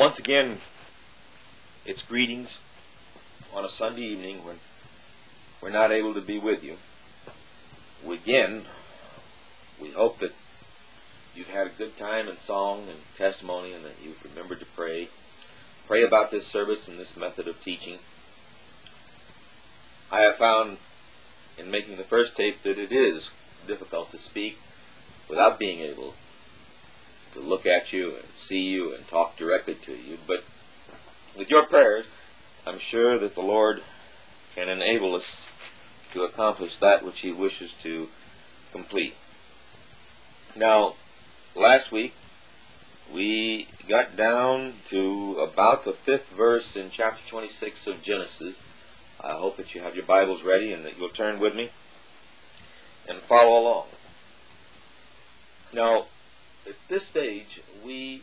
Once again, it's greetings on a Sunday evening when we're not able to be with you. We hope that you've had a good time in song and testimony and that you've remembered to pray. Pray about this service and this method of teaching. I have found in making the first tape that it is difficult to speak without being able to look at you and see you and talk directly to you. But with your prayers, I'm sure that the Lord can enable us to accomplish that which He wishes to complete. Now, last week, we got down to about the 5th verse in chapter 26 of Genesis. I hope that you have your Bibles ready and that you'll turn with me and follow along. Now, at this stage, we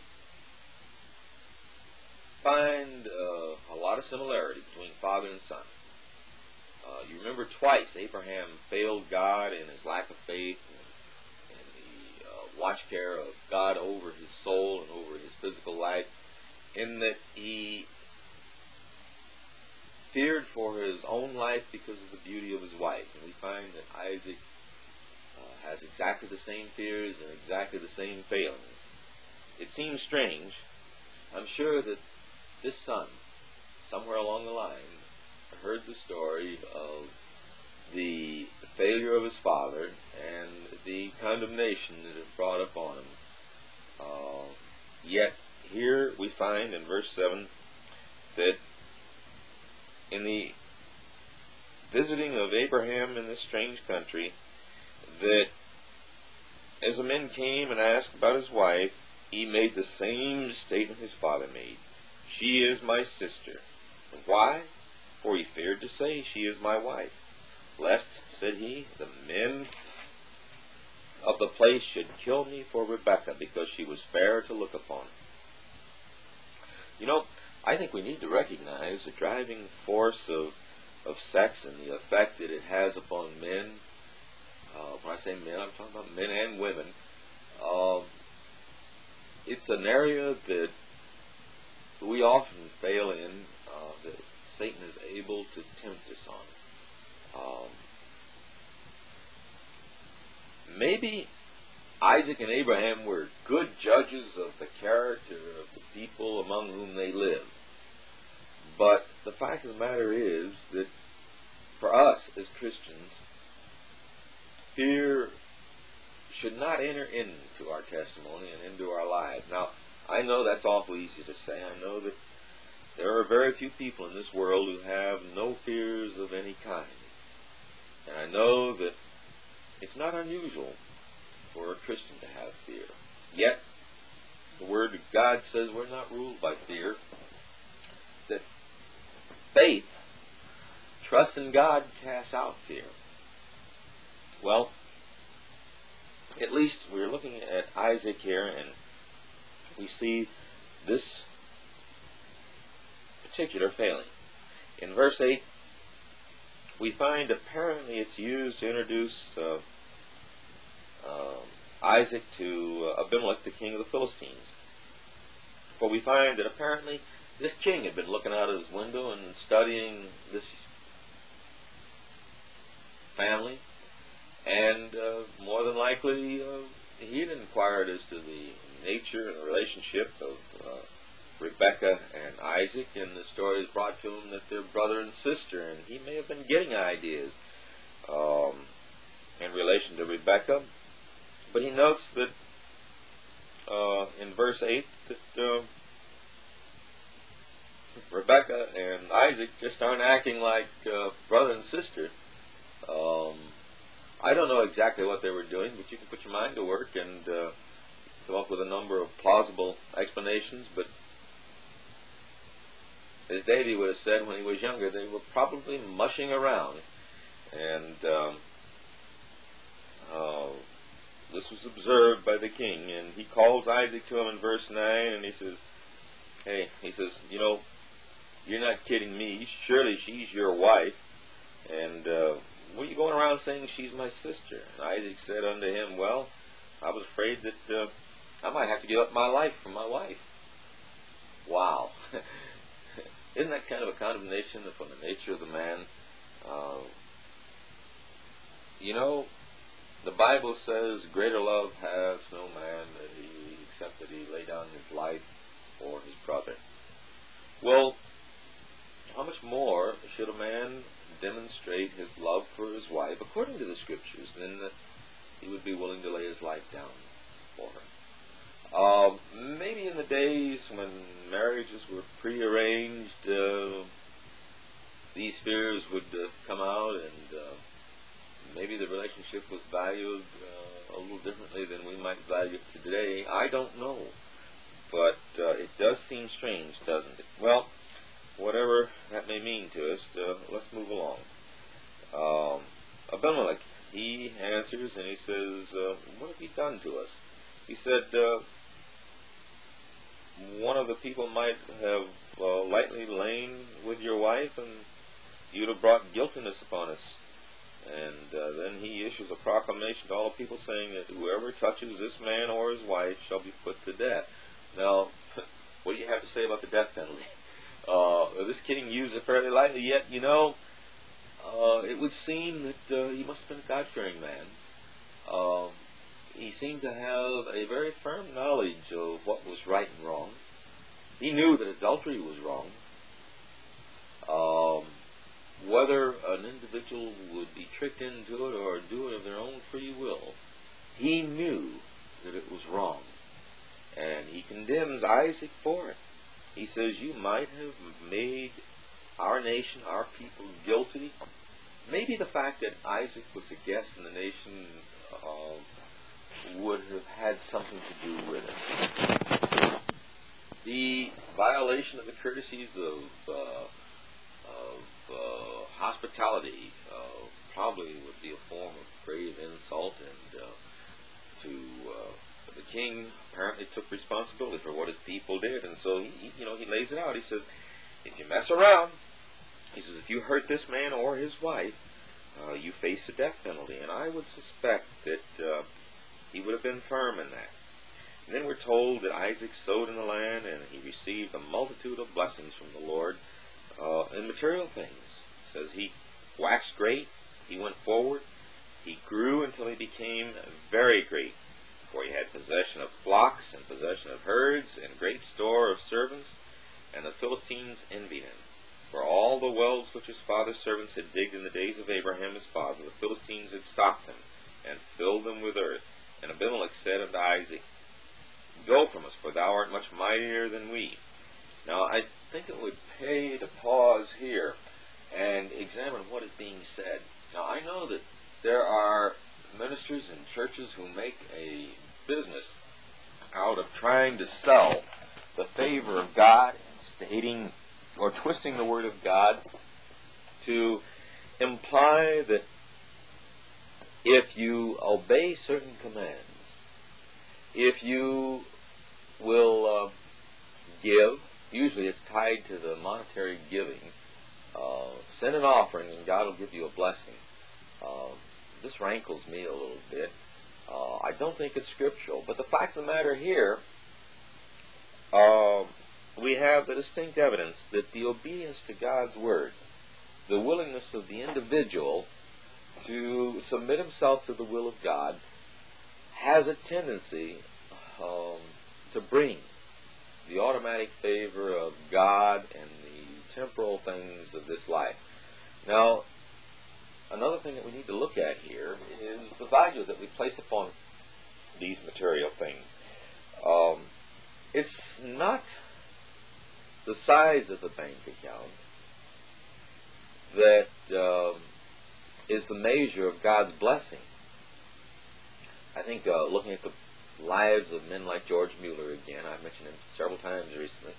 find a lot of similarity between father and son. You remember twice Abraham failed God in his lack of faith and the watch care of God over his soul and over his physical life, in that he feared for his own life because of the beauty of his wife. And we find that Isaac has exactly the same fears and exactly the same failings. It seems strange. I'm sure that this son, somewhere along the line, heard the story of the failure of his father and the condemnation that it brought upon him. Yet here we find in verse 7 that in the visiting of Abraham in this strange country, that as the men came and asked about his wife, he made the same statement his father made. She is my sister. Why? For he feared to say, she is my wife. Lest, said he, the men of the place should kill me for Rebekah, because she was fair to look upon. You know, I think we need to recognize the driving force of sex and the effect that it has upon men. When I say men, I'm talking about men and women. It's an area that we often fail in, that Satan is able to tempt us on. Maybe Isaac and Abraham were good judges of the character of the people among whom they lived. But the fact of the matter is that for us as Christians, fear should not enter into our testimony and into our lives. Now, I know that's awful easy to say. I know that there are very few people in this world who have no fears of any kind. And I know that it's not unusual for a Christian to have fear. Yet, the Word of God says we're not ruled by fear. That faith, trust in God, casts out fear. Well, at least we're looking at Isaac here, and we see this particular failing. In verse 8, we find apparently it's used to introduce Isaac to Abimelech, the king of the Philistines. For we find that apparently this king had been looking out of his window and studying this family, and more than likely he had inquired as to the nature and the relationship of Rebekah and Isaac, and the story is brought to him that they're brother and sister, and he may have been getting ideas in relation to Rebekah. But he notes that in verse 8 that Rebekah and Isaac just aren't acting like brother and sister. I don't know exactly what they were doing, but you can put your mind to work and come up with a number of plausible explanations. But as Davy would have said when he was younger, they were probably mushing around. And this was observed by the king, and he calls Isaac to him in verse 9, and he says, hey, he says, you know, you're not kidding me. Surely she's your wife. And what are you going around saying she's my sister? And Isaac said unto him, well, I was afraid that I might have to give up my life for my wife. Wow. isn't that kind of a condemnation upon the nature of the man? Uh, you know, the Bible says, greater love has no man except that he lay down his life for his brother. Well, how much more should a man demonstrate his love for his wife, according to the Scriptures, than that he would be willing to lay his life down for her? Maybe in the days when marriages were prearranged, these fears would come out, and maybe the relationship was valued a little differently than we might value it today. I don't know. But it does seem strange, doesn't it? Well, whatever that may mean to us, let's move along. Abimelech, he answers and he says, what have you done to us? He said, one of the people might have lightly lain with your wife, and you'd have brought guiltiness upon us. And then he issues a proclamation to all people saying that whoever touches this man or his wife shall be put to death. Now, what do you have to say about the death penalty? This king used it fairly lightly, yet, it would seem that he must have been a God-fearing man. He seemed to have a very firm knowledge of what was right and wrong. He knew that adultery was wrong. Whether an individual would be tricked into it or do it of their own free will, he knew that it was wrong. And he condemns Isaac for it. He says, you might have made our nation, our people, guilty. Maybe the fact that Isaac was a guest in the nation would have had something to do with it. The violation of the courtesies of hospitality probably would be a form of grave insult, and the king apparently took responsibility for what his people did, and so he lays it out. He says, if you mess around, he says, if you hurt this man or his wife, you face the death penalty. And I would suspect that he would have been firm in that. And then we're told that Isaac sowed in the land, and he received a multitude of blessings from the Lord in material things. It says he waxed great, he went forward, he grew until he became very great, for he had possession of flocks and possession of herds and great store of servants, and the Philistines envied him. For all the wells which his father's servants had digged in the days of Abraham his father, the Philistines had stopped them, and filled them with earth. And Abimelech said unto Isaac, go from us, for thou art much mightier than we. Now, I think it would pay to pause here and examine what is being said. Now, I know that there are ministers and churches who make a business out of trying to sell the favor of God, stating or twisting the word of God to imply that if you obey certain commands, if you will give, usually it's tied to the monetary giving, send an offering and God will give you a blessing. This rankles me a little bit. I don't think it's scriptural, but the fact of the matter here, we have the distinct evidence that the obedience to God's word, the willingness of the individual to submit himself to the will of God, has a tendency to bring the automatic favor of God and the temporal things of this life. Now, another thing that we need to look at here is the value that we place upon these material things. It's not the size of the bank account that is the measure of God's blessing. I think looking at the lives of men like George Mueller again, I've mentioned him several times recently,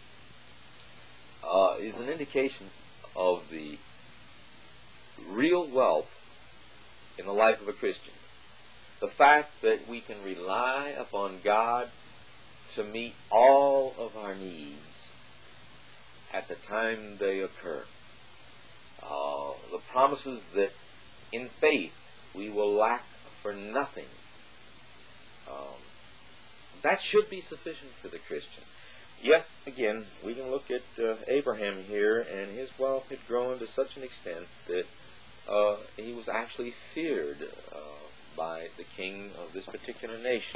is an indication of the real wealth in the life of a Christian. The fact that we can rely upon God to meet all of our needs at the time they occur. The promises that in faith we will lack for nothing. That should be sufficient for the Christian. Yet, again, we can look at Abraham here, and his wealth had grown to such an extent that he was actually feared by the king of this particular nation.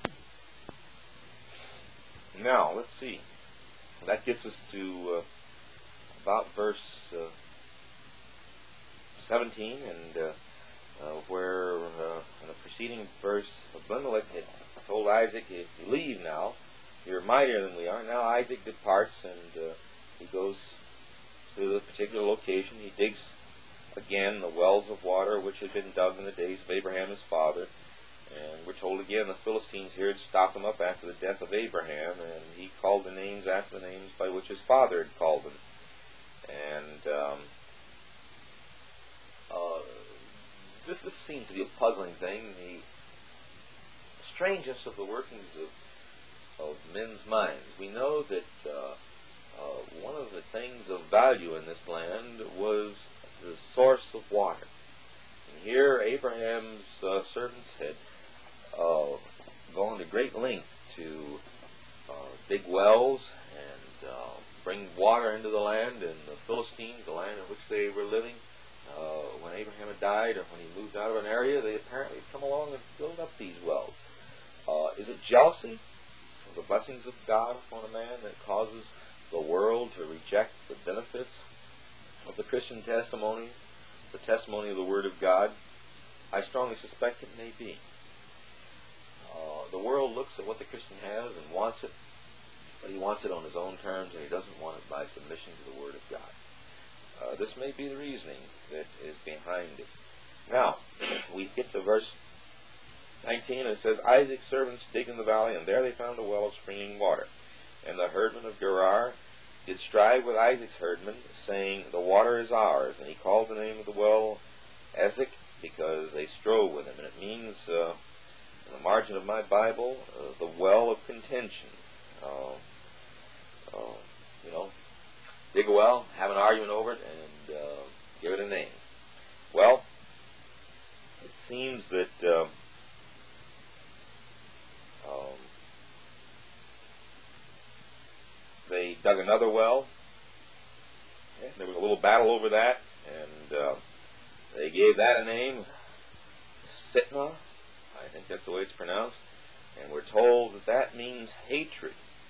Now, let's see. That gets us to about verse 17, and where in the preceding verse, Abimelech had told Isaac, if you leave now, you're mightier than we are. Now Isaac departs, and he goes to the particular location. He digs again the wells of water which had been dug in the days of Abraham his father. And we're told again the Philistines here had stopped them up after the death of Abraham, and he called the names after the names by which his father had called them. And this seems to be a puzzling thing. The strangeness of the workings of men's minds. We know that one of the things of value in this land was the source of water. And here Abraham's servants had gone to great length to dig wells and bring water into the land, and the Philistines, the land in which they were living, when Abraham had died or when he moved out of an area, they apparently had come along and filled up these wells. Is it jealousy of the blessings of God upon a man that causes the world to reject the benefits of the Christian testimony, the testimony of the Word of God? I strongly suspect it may be. The world looks at what the Christian has and wants it, but he wants it on his own terms, and he doesn't want it by submission to the Word of God. This may be the reasoning that is behind it. Now, we get to verse 19, and it says, Isaac's servants digged in the valley, and there they found a well of springing water. And the herdmen of Gerar did strive with Isaac's herdmen, saying, the water is ours. And he called the name of the well Esek, because they strove with him. And it means, in the margin of my Bible, the well of contention. Dig a well, have an argument over it, and give it a name. Well, it seems that they dug another well. Yeah, there was a little battle over that, and they gave that a name, Sitnah. I think that's the way it's pronounced. And we're told that that means hatred.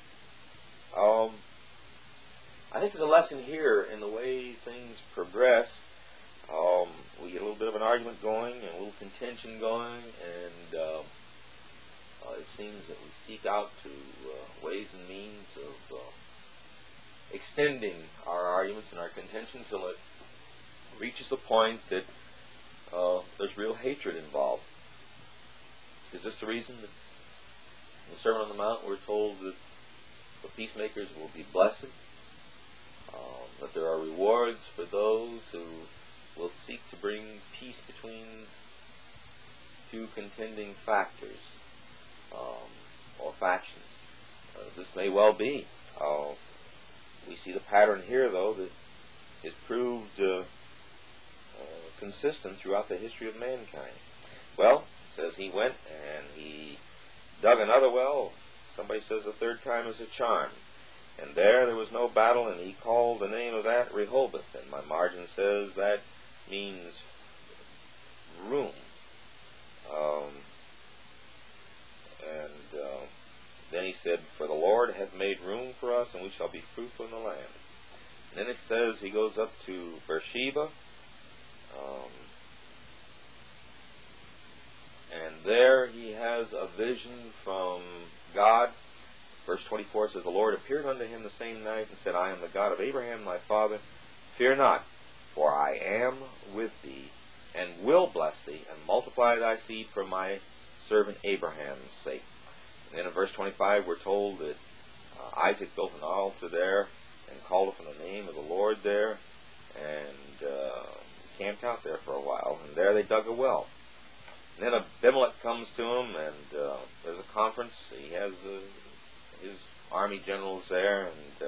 I think there's a lesson here in the way things progress. We get a little bit of an argument going and a little contention going, and it seems that we seek out to ways and means of extending our arguments and our contention till it reaches a point that there's real hatred involved. Is this the reason that in the Sermon on the Mount we're told that the peacemakers will be blessed? That there are rewards for those who will seek to bring peace between two contending factors or factions. This may well be. We see the pattern here, though, that is proved consistent throughout the history of mankind. Well, it says he went and he dug another well. Somebody says the third time is a charm. And there was no battle, and he called the name of that Rehoboth. And my margin says that means room. Then he said, for the Lord hath made room for us, and we shall be fruitful in the land. And then it says he goes up to Beersheba, and there he has a vision from God. Verse 24 says, the Lord appeared unto him the same night and said, I am the God of Abraham thy father. Fear not, for I am with thee, and will bless thee, and multiply thy seed for my servant Abraham's sake. And then in verse 25 we're told that Isaac built an altar there and called upon the name of the Lord there, and camped out there for a while. And there they dug a well. And then Abimelech comes to him, and there's a conference. He has his army generals there, and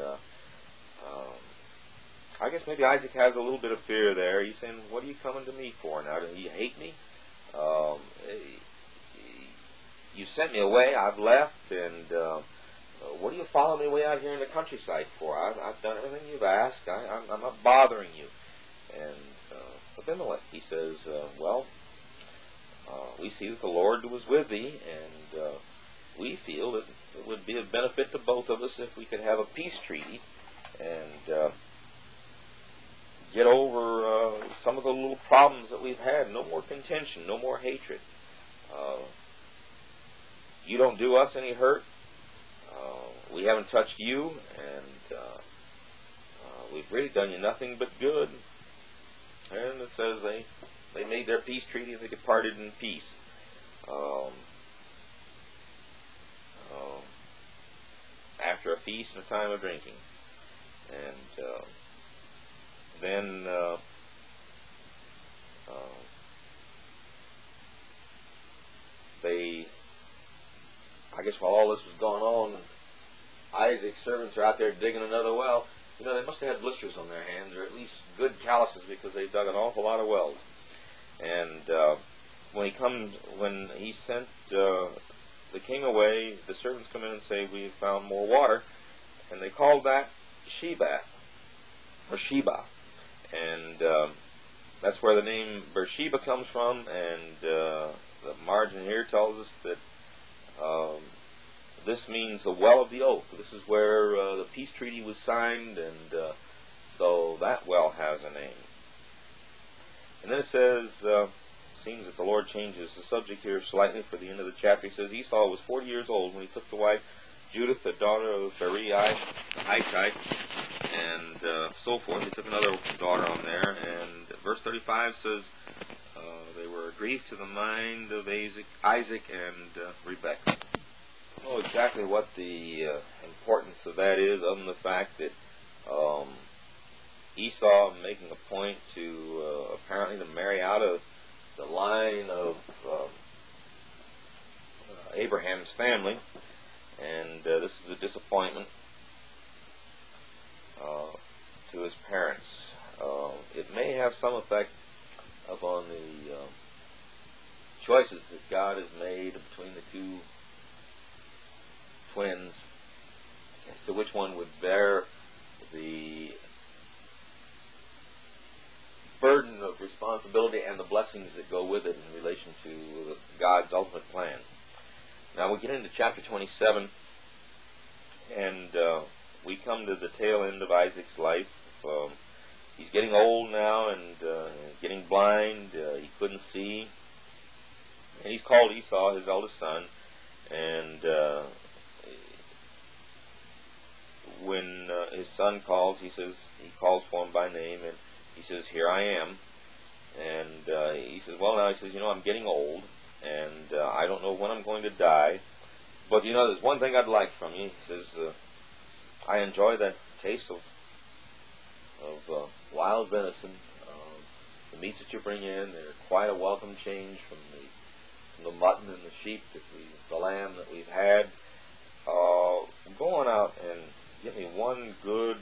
I guess maybe Isaac has a little bit of fear there. He's saying, what are you coming to me for now? Do you hate me? You sent me away, I've left, and what do you follow me way out here in the countryside for? I've done everything you've asked. I'm not bothering you. And Abimelech, he says, we see that the Lord was with thee, and we feel that it would be a benefit to both of us if we could have a peace treaty and get over some of the little problems that we've had. No more contention, no more hatred. You don't do us any hurt. We haven't touched you, and we've really done you nothing but good. And it says they made their peace treaty and they departed in peace. After a feast and a time of drinking. And then I guess while all this was going on, Isaac's servants are out there digging another well. You know, they must have had blisters on their hands, or at least good calluses, because they dug an awful lot of wells. And when he sent the king away, the servants come in and say, "We found more water," and they called that Sheba, and that's where the name Beersheba comes from. And the margin here tells us that this means the well of the oak. This is where the peace treaty was signed, and so that well has a name. And then it says, seems that the Lord changes the subject here slightly for the end of the chapter. He says, Esau was 40 years old when he took to wife Judith, the daughter of Berechiah, the Hittite, and so forth. He took another daughter on there, and verse 35 says, they were a grief to the mind of Isaac and Rebekah. I don't know exactly what the importance of that is, other than the fact that Esau making a point to apparently to marry out of the line of Abraham's family, and this is a disappointment to his parents. It may have some effect upon the choices that God has made between the two twins as to which one would bear the burden of responsibility and the blessings that go with it in relation to God's ultimate plan. Now we get into chapter 27, and we come to the tail end of Isaac's life. He's getting old now and getting blind. He couldn't see. And he's called Esau, his eldest son. And when his son calls, he calls for him by name, and he says, "Here I am." And he says, I'm getting old, and I don't know when I'm going to die. But, there's one thing I'd like from you. He says, I enjoy the taste of wild venison. The meats that you bring in, they're quite a welcome change from the mutton and the sheep, the lamb that we've had. Go on out and give me one good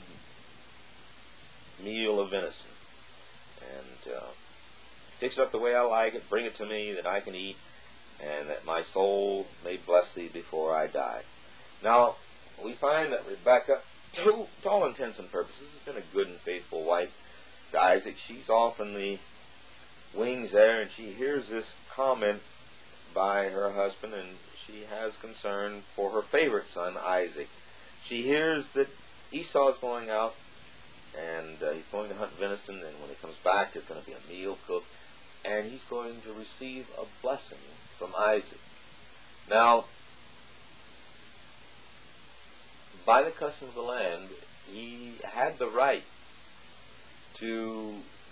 meal of venison. And fix it up the way I like it, bring it to me that I can eat, and that my soul may bless thee before I die. Now, we find that Rebekah, to all intents and purposes, has been a good and faithful wife to Isaac. She's off in the wings there, and she hears this comment by her husband, and she has concern for her favorite son, Isaac. She hears that Esau is going out, and he's going to hunt venison, and when he comes back, there's going to be a meal cooked, and he's going to receive a blessing from Isaac. Now, by the custom of the land, he had the right to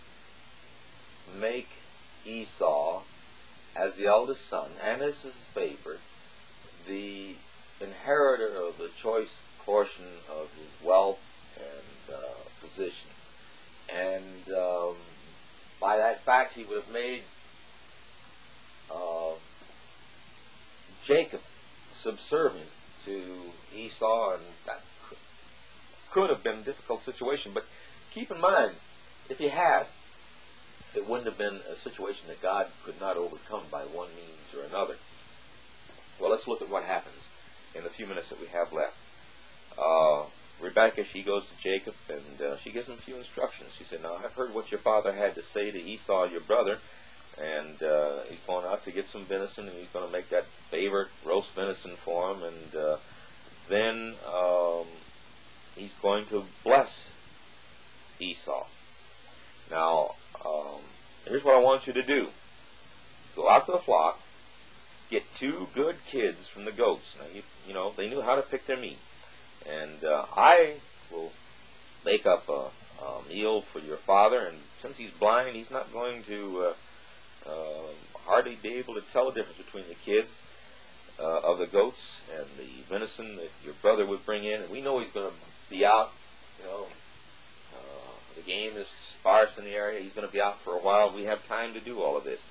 make Esau, as the eldest son, and as his favorite, the inheritor of the choice portion of his wealth and position. And by that fact, he would have made Jacob subservient to Esau, and that could have been a difficult situation. But keep in mind, if he had, it wouldn't have been a situation that God could not overcome by one means or another. Well, let's look at what happens in the few minutes that we have left. Rebekah, she goes to Jacob, and she gives him a few instructions. She said, now, I've heard what your father had to say to Esau, your brother, and he's going out to get some venison, and he's going to make that favorite roast venison for him, and then he's going to bless Esau. Now, here's what I want you to do. Go out to the flock, get 2 good kids from the goats. Now, you know, they knew how to pick their meat. And I will make up a meal for your father, and since he's blind, he's not going to hardly be able to tell the difference between the kids of the goats and the venison that your brother would bring in. And we know he's going to be out, you know, the game is sparse in the area. He's going to be out for a while. We have time to do all of this.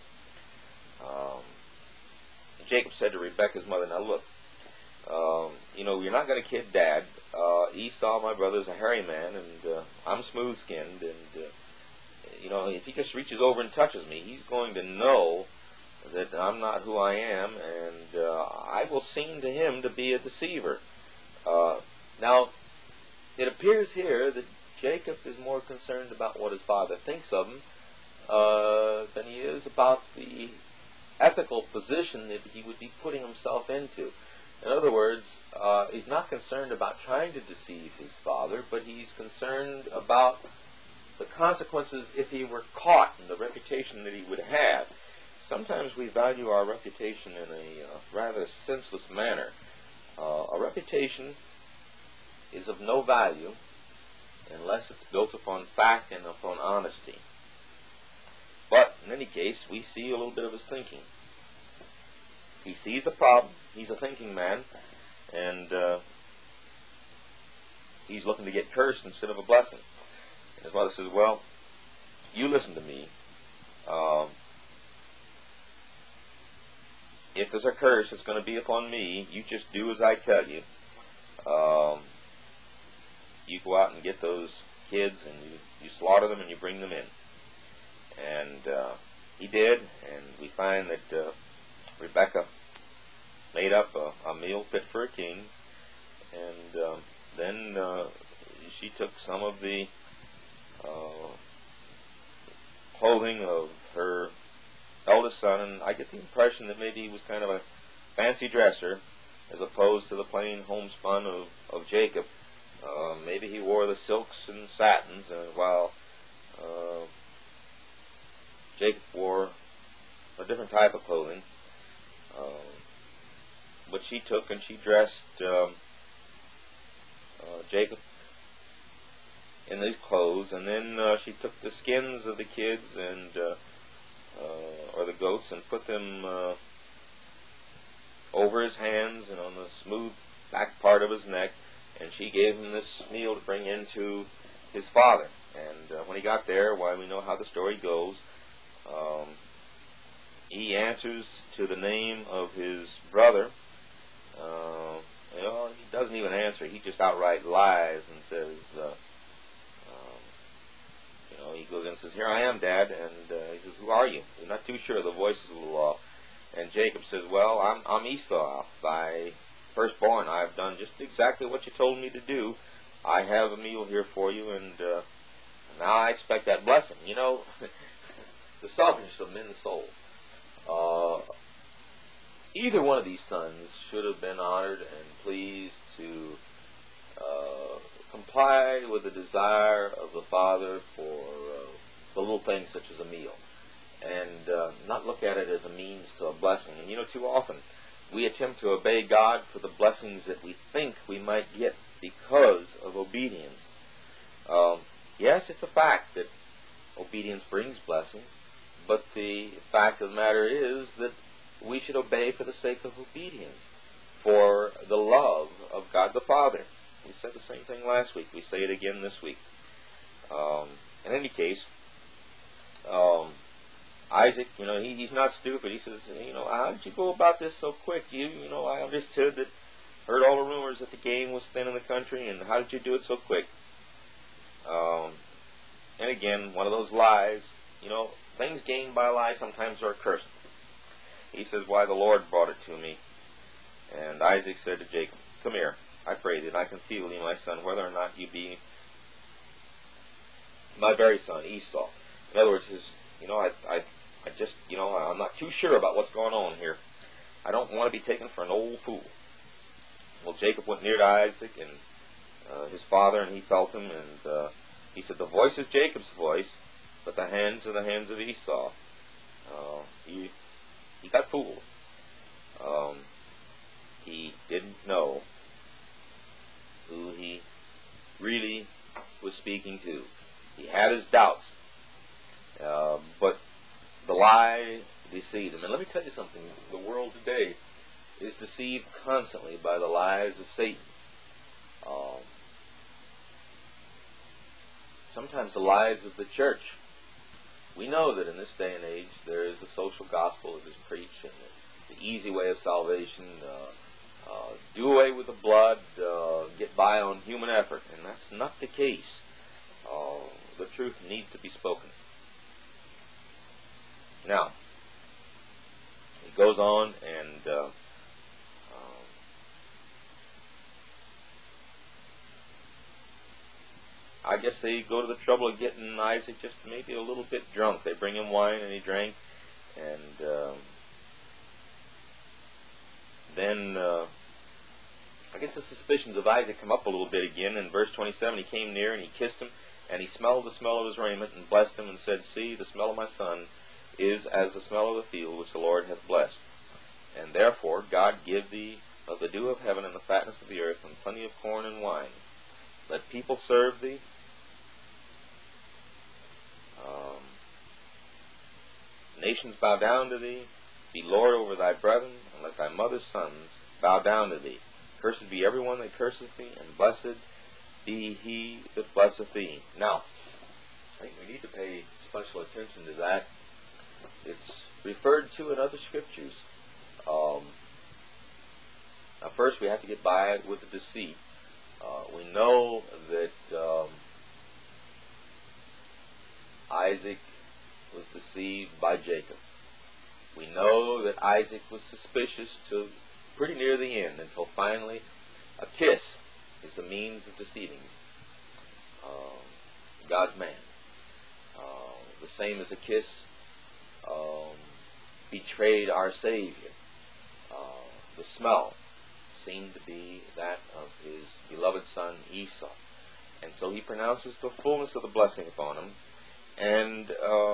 Jacob said to Rebekah's mother, now look, you know, you're not going to kid Dad. Esau, my brother, is a hairy man, and I'm smooth-skinned, and, you know, if he just reaches over and touches me, he's going to know that I'm not who I am, and I will seem to him to be a deceiver. Now, it appears here that Jacob is more concerned about what his father thinks of him than he is about the ethical position that he would be putting himself into. In other words, he's not concerned about trying to deceive his father, but he's concerned about the consequences if he were caught, and the reputation that he would have. Sometimes we value our reputation in a rather senseless manner. A reputation is of no value unless it's built upon fact and upon honesty. But in any case, we see a little bit of his thinking. He sees a problem. He's a thinking man, and he's looking to get cursed instead of a blessing. And his mother says, well, you listen to me. If there's a curse, it's going to be upon me. You just do as I tell you. You go out and get those kids, and you slaughter them, and you bring them in. And he did, and we find that Rebekah made up a meal fit for a king, and then she took some of the clothing of her eldest son, and I get the impression that maybe he was kind of a fancy dresser as opposed to the plain homespun of Jacob. Maybe he wore the silks and satins, while Jacob wore a different type of clothing. But she took and she dressed Jacob in these clothes, and then she took the skins of the kids and or the goats and put them over his hands and on the smooth back part of his neck, and she gave him this meal to bring into his father. And when he got there, why, we know how the story goes. He answers to the name of his brother. He doesn't even answer. He just outright lies and says, he goes in and says, here I am, Dad. And he says, who are you? He's not too sure. The voice is a little off. And Jacob says, well, I'm Esau, thy firstborn. I've done just exactly what you told me to do. I have a meal here for you, and now I expect that blessing. You know, the selfishness of men's souls. Either one of these sons should have been honored and pleased to comply with the desire of the father for the little things such as a meal, and not look at it as a means to a blessing. And too often we attempt to obey God for the blessings that we think we might get because of obedience. Yes, it's a fact that obedience brings blessing, but the fact of the matter is that we should obey for the sake of obedience, for the love of God the Father. We said the same thing last week. We say it again this week. In any case, Isaac, he's not stupid. He says, how did you go about this so quick? I understood that, heard all the rumors that the game was thin in the country, and how did you do it so quick? And again, one of those lies. Things gained by a lie sometimes are cursed. He says, why, the Lord brought it to me. And Isaac said to Jacob, come here. I pray that I can feel thee, my son, whether or not you be my very son, Esau. In other words, I just, I'm not too sure about what's going on here. I don't want to be taken for an old fool. Well, Jacob went near to Isaac and his father, and he felt him, and he said, the voice is Jacob's voice, but the hands are the hands of Esau. He got fooled. He didn't know who he really was speaking to. He had his doubts, but the lie deceived him. And let me tell you something, the world today is deceived constantly by the lies of Satan. Sometimes the lies of the church. We know that in this day and age there is a social gospel that is preached, and the easy way of salvation, do away with the blood, get by on human effort, and that's not the case. The truth needs to be spoken. Now, he goes on and I guess they go to the trouble of getting Isaac just maybe a little bit drunk. They bring him wine and he drank, and then I guess the suspicions of Isaac come up a little bit again. In verse 27, he came near and he kissed him, and he smelled the smell of his raiment and blessed him and said, see, the smell of my son is as the smell of the field which the Lord hath blessed. And therefore God give thee of the dew of heaven and the fatness of the earth and plenty of corn and wine. Let people serve thee. Nations bow down to thee. Be Lord over thy brethren, and let thy mother's sons bow down to thee. Cursed be every one that curseth thee, and blessed be he that blesseth thee. Now, I think we need to pay special attention to that. It's referred to in other scriptures. Now, first we have to get by with the deceit. We know that Isaac was deceived by Jacob. We know that Isaac was suspicious to pretty near the end, until finally a kiss is the means of deceiving God's man. The same as a kiss betrayed our Savior. The smell seemed to be that of his beloved son Esau. And so he pronounces the fullness of the blessing upon him. And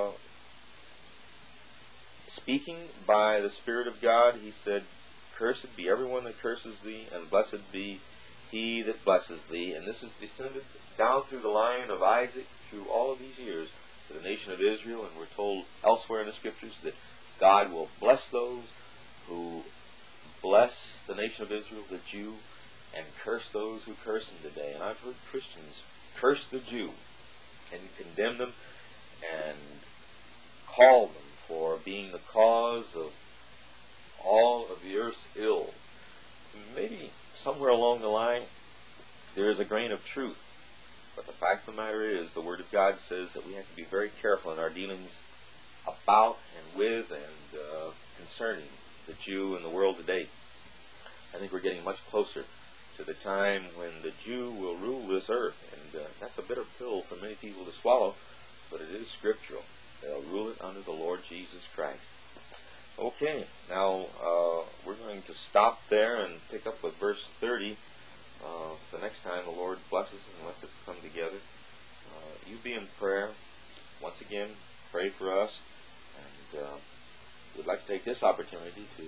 speaking by the Spirit of God, he said, cursed be everyone that curses thee, and blessed be he that blesses thee. And this is descended down through the line of Isaac through all of these years to the nation of Israel. And we're told elsewhere in the Scriptures that God will bless those who bless the nation of Israel, the Jew, and curse those who curse him today. And I've heard Christians curse the Jew and condemn them and call them for being the cause of all of the earth's ill. Maybe somewhere along the line there is a grain of truth, but the fact of the matter is the Word of God says that we have to be very careful in our dealings about and with and concerning the Jew and the world today. I think we're getting much closer to the time when the Jew will rule this earth, and that's a bitter pill for many people to swallow, but it is scriptural. They'll rule it under the Lord Jesus Christ. Okay, now we're going to stop there and pick up with verse 30 the next time the Lord blesses and lets us come together. You be in prayer. Once again, pray for us. And we'd like to take this opportunity to,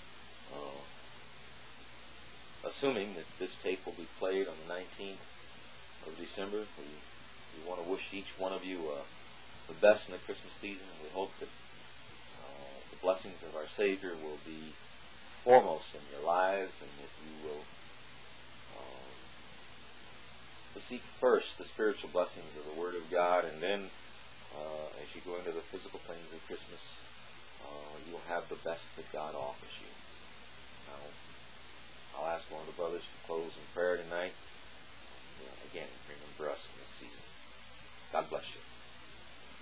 assuming that this tape will be played on the 19th of December, we want to wish each one of you the best in the Christmas season. And we hope that the blessings of our Savior will be foremost in your lives, and that you will seek first the spiritual blessings of the Word of God, and then as you go into the physical things of Christmas, you'll have the best that God offers you. Now, I'll ask one of the brothers to close in prayer tonight. Again, remember us in this season. God bless you.